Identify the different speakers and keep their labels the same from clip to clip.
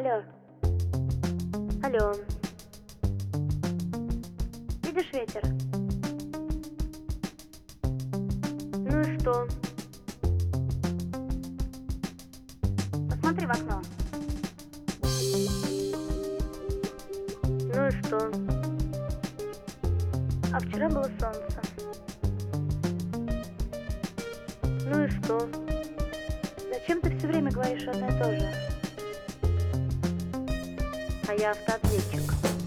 Speaker 1: Алло. Алло. Видишь ветер? Ну и что? Посмотри в окно. Ну и что? А вчера было солнце. Ну и что? Зачем ты все время говоришь одно и то же? А я автоответчик.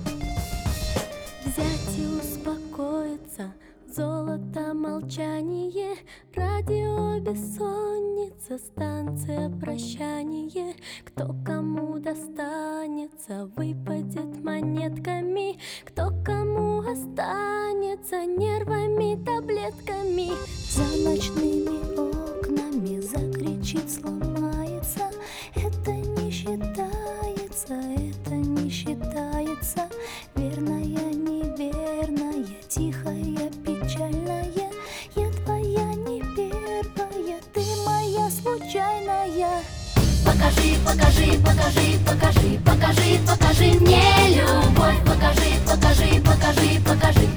Speaker 2: Взять и успокоиться, золото молчание, радио бессонница, станция прощание. Кто кому достанется, выпадет монетками, кто кому останется, нервами, таблетками. За ночными окнами закричит, сломается. Это не считается, это не считается. Верная, неверная, тихая, печальная. Я твоя не первая, ты моя случайная. Покажи, покажи, покажи, покажи, покажи, покажи мне любовь. Покажи, покажи, покажи, покажи.